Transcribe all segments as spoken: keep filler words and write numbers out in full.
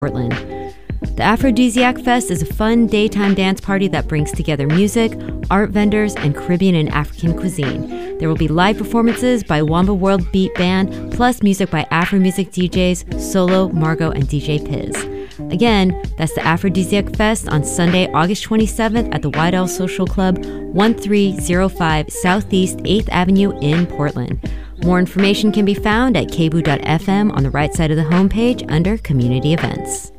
Portland. The Aphrodisiac Fest is a fun daytime dance party that brings together music, art vendors, and Caribbean and African cuisine. There will be live performances by Wamba World Beat Band, plus music by Afro Music D Js, Solo, Margot, and D J Piz. Again, that's the Aphrodisiac Fest on Sunday, August twenty-seventh at the White Owl Social Club, one three zero five Southeast eighth Avenue in Portland. More information can be found at k b o o dot f m on the right side of the homepage under Community Events.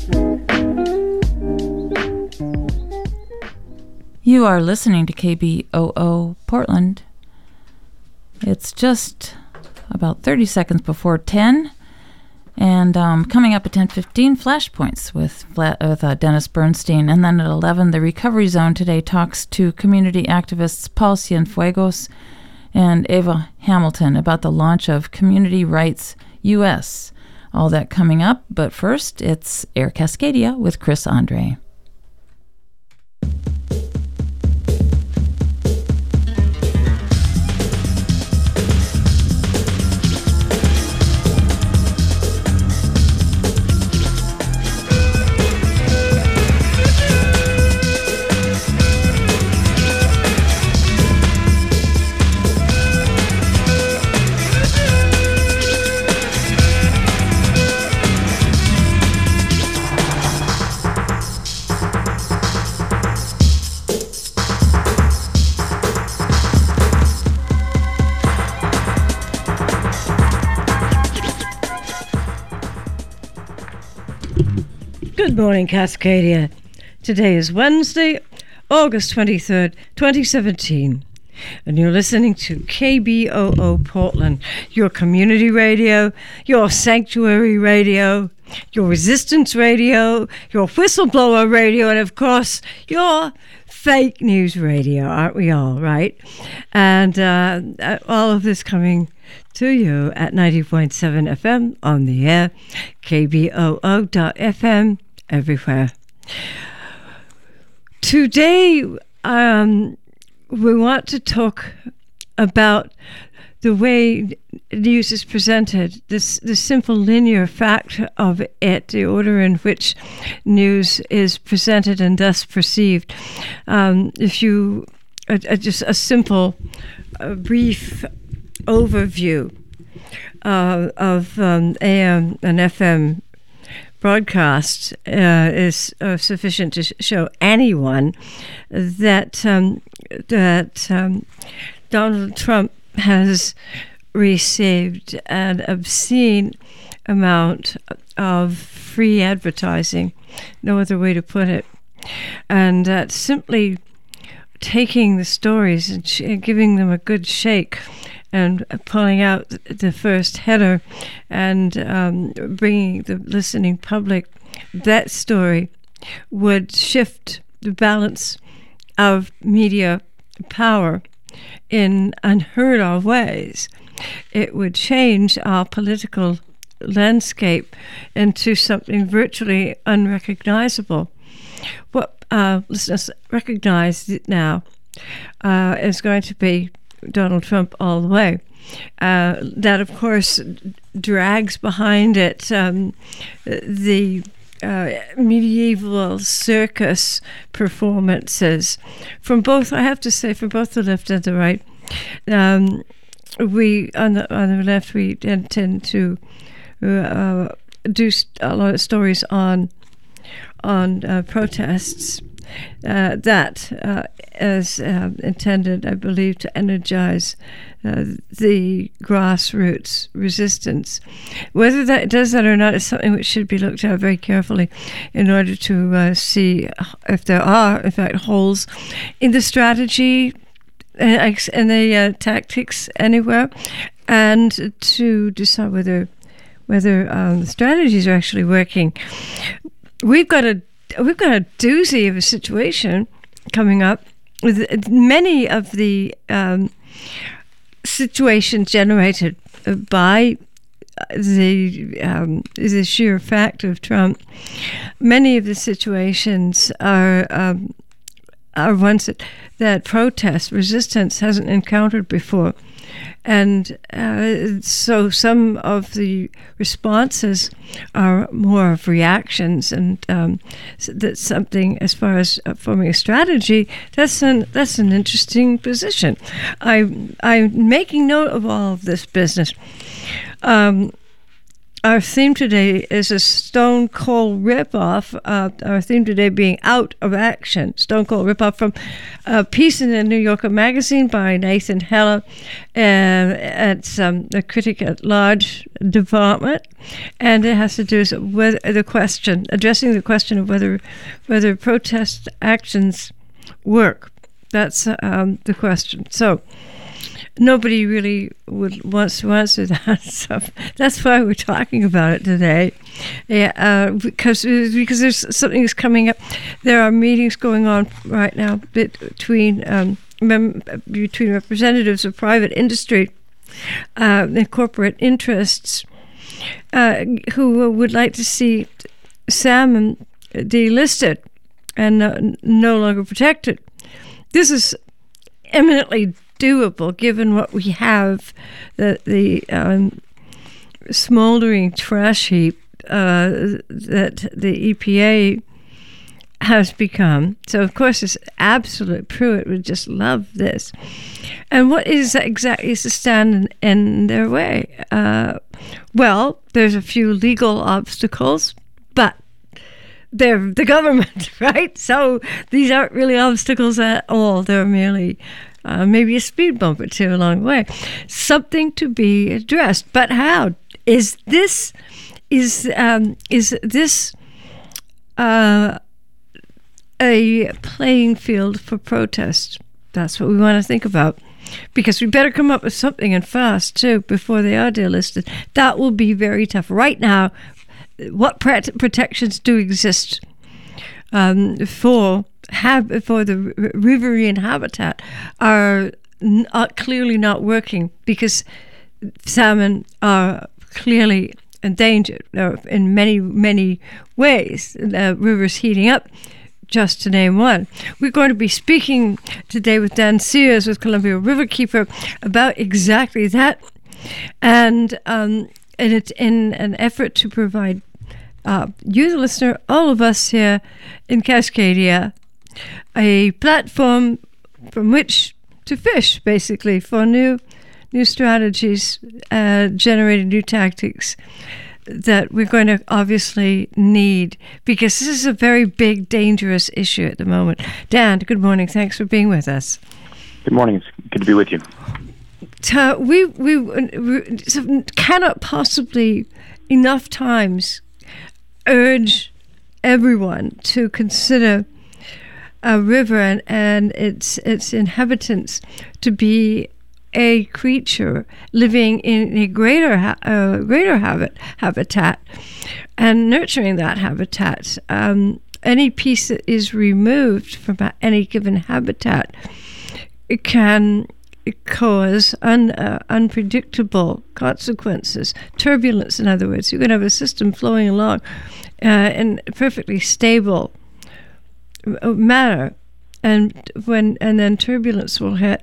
You are listening to K B O O Portland. It's just about thirty seconds before ten, and um, coming up at ten fifteen, Flashpoints with, Fla- with uh, Dennis Bernstein, and then at eleven, the Recovery Zone today talks to community activists Paul Cienfuegos and Ava Hamilton about the launch of Community Rights U S. All that coming up, but first, it's Air Cascadia with Chris Andre. Good morning, Cascadia. Today is Wednesday, August twenty-third, twenty seventeen, and you're listening to K B O O Portland, your community radio, your sanctuary radio, your resistance radio, your whistleblower radio, and of course, your fake news radio, aren't we all, right? And uh, all of this coming to you at ninety point seven F M on the air, K B O O dot F M, everywhere. Today, um, we want to talk about the way news is presented, this the simple linear fact of it, the order in which news is presented and thus perceived. Um, if you, uh, uh, just a simple, uh, brief overview uh, of um, A M and F M broadcast uh, is uh, sufficient to sh- show anyone that um, that um, Donald Trump has received an obscene amount of free advertising, no other way to put it, and that simply taking the stories and, sh- and giving them a good shake and pulling out the first header and um, bringing the listening public that story would shift the balance of media power in unheard of ways. It would change our political landscape into something virtually unrecognizable. What uh, listeners recognize it now uh, is going to be Donald Trump all the way. Uh, that, of course, drags behind it um, the uh, medieval circus performances from both, I have to say, from both the left and the right. Um, we, on the, on the left, we tend, tend to uh, do a lot of stories on, on uh, protests. Uh, that uh, is uh, intended, I believe, to energize uh, the grassroots resistance. Whether that does that or not is something which should be looked at very carefully in order to uh, see if there are, in fact, holes in the strategy and the uh, tactics anywhere, and to decide whether whether um, the strategies are actually working. We've got a We've got a doozy of a situation coming up with many of the um, situations generated by the um, the sheer fact of Trump. Many of the situations are um, are ones that, that protest resistance hasn't encountered before. And uh, so some of the responses are more of reactions, and um, so that's something as far as uh, forming a strategy. That's an that's an interesting position. I I'm making note of all of this business. Um, Our theme today is a Stone Cold ripoff. Uh, our theme today being Out of Action. Stone Cold ripoff from a piece in the New Yorker magazine by Nathan Heller. Uh, it's um, a critic at large department, and it has to do with the question, addressing the question of whether whether protest actions work. That's um, the question. So. Nobody really would wants to answer that, so that's why we're talking about it today. Yeah, uh, because because there's something that's coming up. There are meetings going on right now between um, mem- between representatives of private industry uh, and corporate interests uh, who would like to see salmon delisted and uh, no longer protected. This is eminently doable, given what we have, the the um, smoldering trash heap uh, that the E P A has become. So, of course, it's absolute Pruitt would just love this. And what is exactly is to stand in, in their way? Uh, well, there's a few legal obstacles, but they're the government, right? So these aren't really obstacles at all. They're merely Uh, maybe a speed bump or two along the way. Something to be addressed. But how? Is this is um, is this uh, a playing field for protest? That's what we want to think about. Because we better come up with something, and fast too, before they are delisted. That will be very tough. Right now, what pret- protections do exist um, for Have for the riverine habitat are, n- are clearly not working, because salmon are clearly endangered uh, in many, many ways. The river's heating up, just to name one. We're going to be speaking today with Dan Sears with Columbia Riverkeeper about exactly that, and um, and it's in an effort to provide uh, you, the listener, all of us here in Cascadia, a platform from which to fish, basically, for new new strategies, uh, generating new tactics that we're going to obviously need, because this is a very big, dangerous issue at the moment. Dan, good morning. Thanks for being with us. Good morning. It's good to be with you. Uh, we, we we cannot possibly enough times urge everyone to consider a river and, and its its inhabitants to be a creature living in a greater ha- uh, greater habit, habitat and nurturing that habitat. Um, any piece that is removed from any given habitat, it can cause un, uh, unpredictable consequences, turbulence, in other words. You can have a system flowing along uh, in a perfectly stable manner, and when and then turbulence will hit,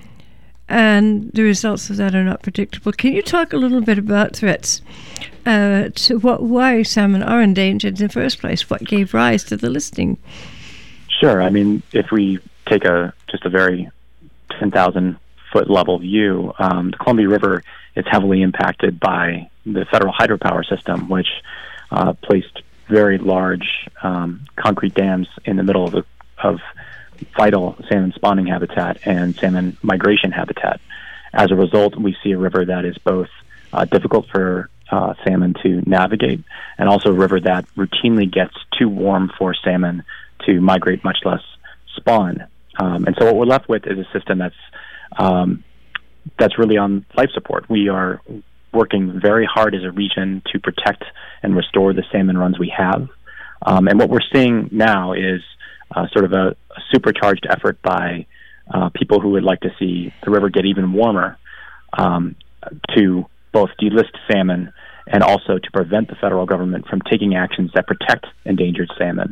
and the results of that are not predictable. Can you talk a little bit about threats uh, to what why salmon are endangered in the first place? What gave rise to the listing? Sure. I mean, if we take a just a very ten thousand foot level view, um, the Columbia River is heavily impacted by the federal hydropower system, which uh, placed very large um, concrete dams in the middle of, the, of vital salmon spawning habitat and salmon migration habitat. As a result, we see a river that is both uh, difficult for uh, salmon to navigate, and also a river that routinely gets too warm for salmon to migrate, much less spawn. Um, and so what we're left with is a system that's um, that's really on life support. We are working very hard as a region to protect and restore the salmon runs we have. Um, and what we're seeing now is uh, sort of a, a supercharged effort by uh, people who would like to see the river get even warmer um, to both delist salmon and also to prevent the federal government from taking actions that protect endangered salmon.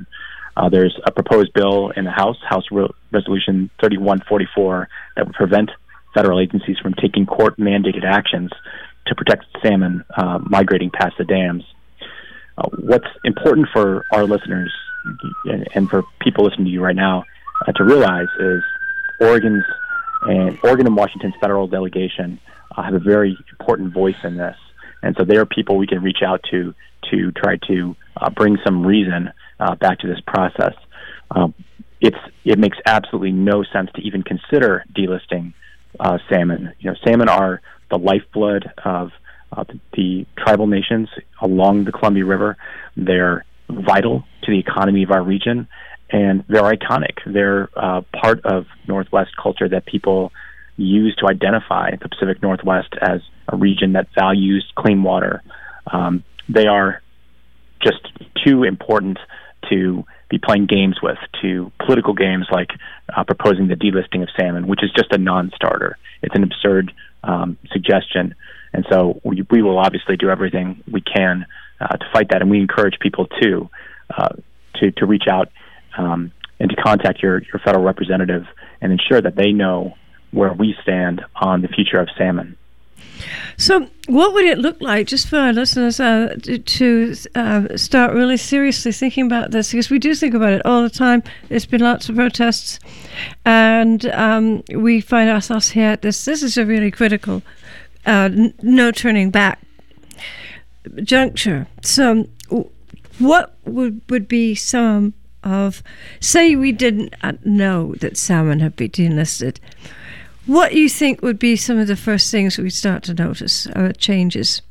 Uh, there's a proposed bill in the House, House Re- Resolution thirty-one forty-four, that would prevent federal agencies from taking court-mandated actions to protect salmon uh, migrating past the dams. Uh, what's important for our listeners and, and for people listening to you right now uh, to realize is Oregon's and Oregon and Washington's federal delegation uh, have a very important voice in this, and so they are people we can reach out to to try to uh, bring some reason uh, back to this process. Um, it's it makes absolutely no sense to even consider delisting uh, salmon. You know, salmon are the lifeblood of uh, the, the tribal nations along the Columbia River. They're vital to the economy of our region, and they're iconic. They're uh, part of Northwest culture that people use to identify the Pacific Northwest as a region that values clean water. Um, they are just too important to be playing games with, to political games like uh, proposing the delisting of salmon, which is just a non-starter. It's an absurd um, suggestion. And so we, we will obviously do everything we can uh, to fight that, and we encourage people to uh, to, to reach out um, and to contact your, your federal representative and ensure that they know where we stand on the future of salmon. So what would it look like, just for our listeners, uh, to, to uh, start really seriously thinking about this? Because we do think about it all the time. There's been lots of protests, and um, we find ourselves here at this. This is a really critical, uh, n- no turning back juncture. So what would, would be some of, say we didn't know that salmon had been delisted, what do you think would be some of the first things we start to notice, uh, changes?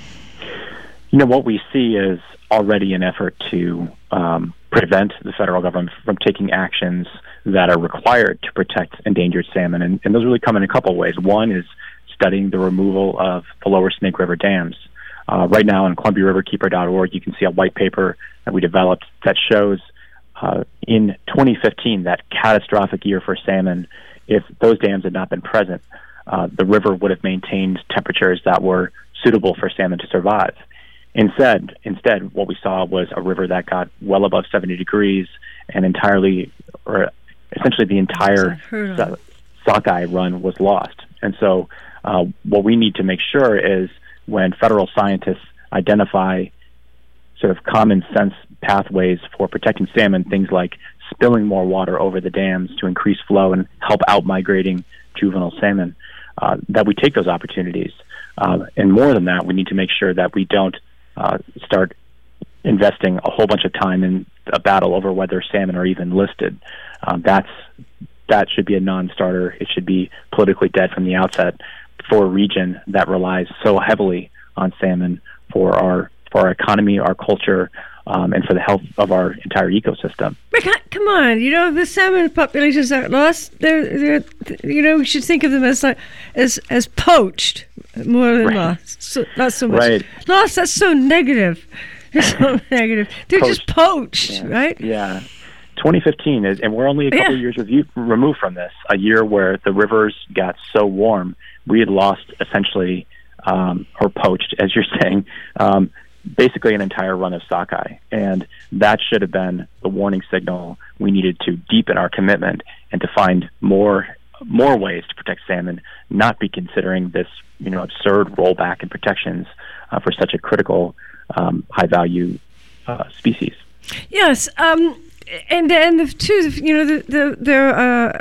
You know, what we see is already an effort to um, prevent the federal government from taking actions that are required to protect endangered salmon. And, and those really come in a couple of ways. One is studying the removal of the lower Snake River dams. Uh, right now on Columbia River Keeper dot org, you can see a white paper that we developed that shows uh, in twenty fifteen, that catastrophic year for salmon, if those dams had not been present, uh, the river would have maintained temperatures that were suitable for salmon to survive. Instead, instead, what we saw was a river that got well above seventy degrees, and entirely, or essentially the entire so- sockeye run was lost. And so uh, what we need to make sure is when federal scientists identify sort of common sense pathways for protecting salmon, things like spilling more water over the dams to increase flow and help out migrating juvenile salmon, uh, that we take those opportunities. Uh, and more than that, we need to make sure that we don't uh, start investing a whole bunch of time in a battle over whether salmon are even listed. Um, that's that should be a non-starter. It should be politically dead from the outset for a region that relies so heavily on salmon for our for our economy, our culture, Um, and for the health of our entire ecosystem. Come on, you know, the salmon populations are lost. They're, they're, you know, we should think of them as like as as poached more than right. lost. So, not so much right. lost. That's so negative. So negative. They're poached. just poached, yeah. right? Yeah. twenty fifteen is, and we're only a couple yeah. years review, removed from this. A year where the rivers got so warm, we had lost essentially, um, or poached, as you're saying. Um, basically an entire run of sockeye. And that should have been the warning signal we needed to deepen our commitment and to find more more ways to protect salmon, not be considering this, you know, absurd rollback in protections uh, for such a critical, um, high-value uh, species. Yes, um, and and the two, you know, the, the, there are,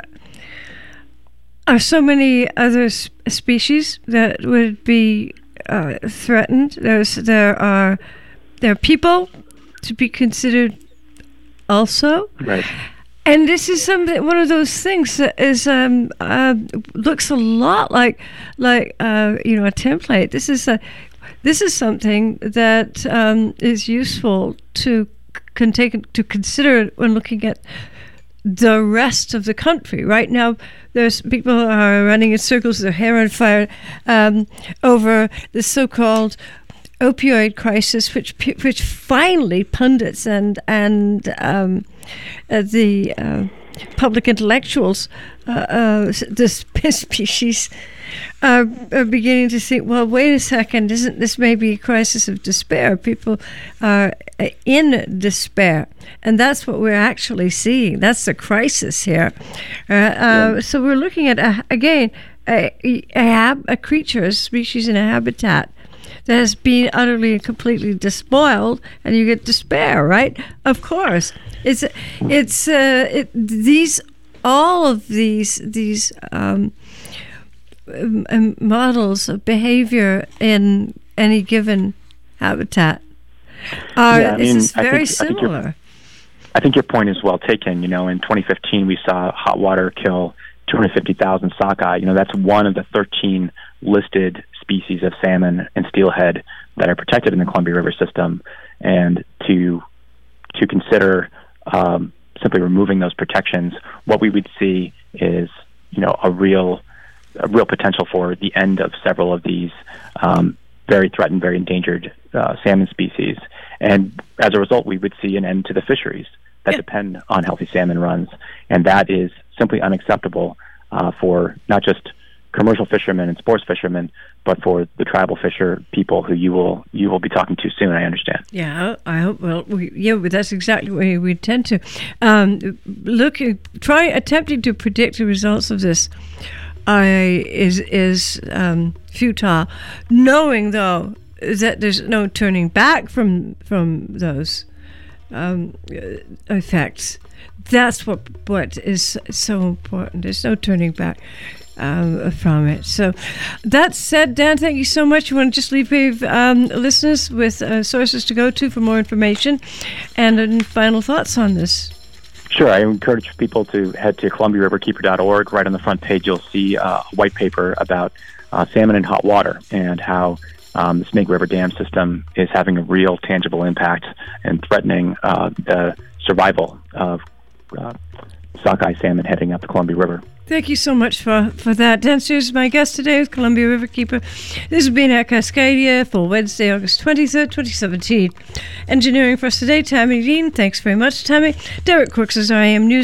are so many other sp- species that would be Uh, threatened. There's there are there are people to be considered also, right? And this is something. One of those things that is um, uh, looks a lot like like uh, you know, a template. This is a this is something that um, is useful to can take to consider when looking at the rest of the country. Right now, there's people are running in circles, their hair on fire, um, over the so-called opioid crisis, which which finally pundits and and um, uh, the uh, public intellectuals, uh, uh, the species, are, are beginning to think, well, wait a second, isn't this maybe a crisis of despair? People are in despair, and that's what we're actually seeing. That's the crisis here. Uh, uh, yeah. So we're looking at, a, again, a, a, hab- a creature, a species in a habitat that has been utterly and completely despoiled, and you get despair, right? Of course. It's, it's uh, it, these, all of these, these um, um, models of behavior in any given habitat are yeah, I mean, it's very I think, similar. I think, I think your point is well taken. You know, in twenty fifteen, we saw hot water kill two hundred fifty thousand sockeye. You know, that's one of the thirteen listed species of salmon and steelhead that are protected in the Columbia River system, and to to consider um, simply removing those protections, what we would see is, you know, a real a real potential for the end of several of these um, very threatened, very endangered uh, salmon species, and as a result, we would see an end to the fisheries that yeah. depend on healthy salmon runs, and that is simply unacceptable uh, for not just commercial fishermen and sports fishermen, but for the tribal fisher people who you will you will be talking to soon, I understand. Yeah, I hope. Well, we, yeah, but that's exactly what we intend to um, look. Try attempting to predict the results of this. I is is um, futile. Knowing though that there's no turning back from from those um, effects. That's what what is so important. There's no turning back um, from it. So that said, Dan, thank you so much. You want to just leave um, listeners with uh, sources to go to for more information and uh, final thoughts on this. Sure. I encourage people to head to Columbia River Keeper dot org. Right on the front page, you'll see uh, a white paper about uh, salmon and hot water and how um, the Snake River Dam system is having a real tangible impact and threatening uh, the survival of uh, sockeye salmon heading up the Columbia River. Thank you so much for, for that. Dan Sears is my guest today with Columbia River Keeper. This has been at Cascadia for Wednesday, August twenty-third, twenty seventeen. Engineering for us today, Tammy Dean. Thanks very much, Tammy. Derek Crooks is our A M News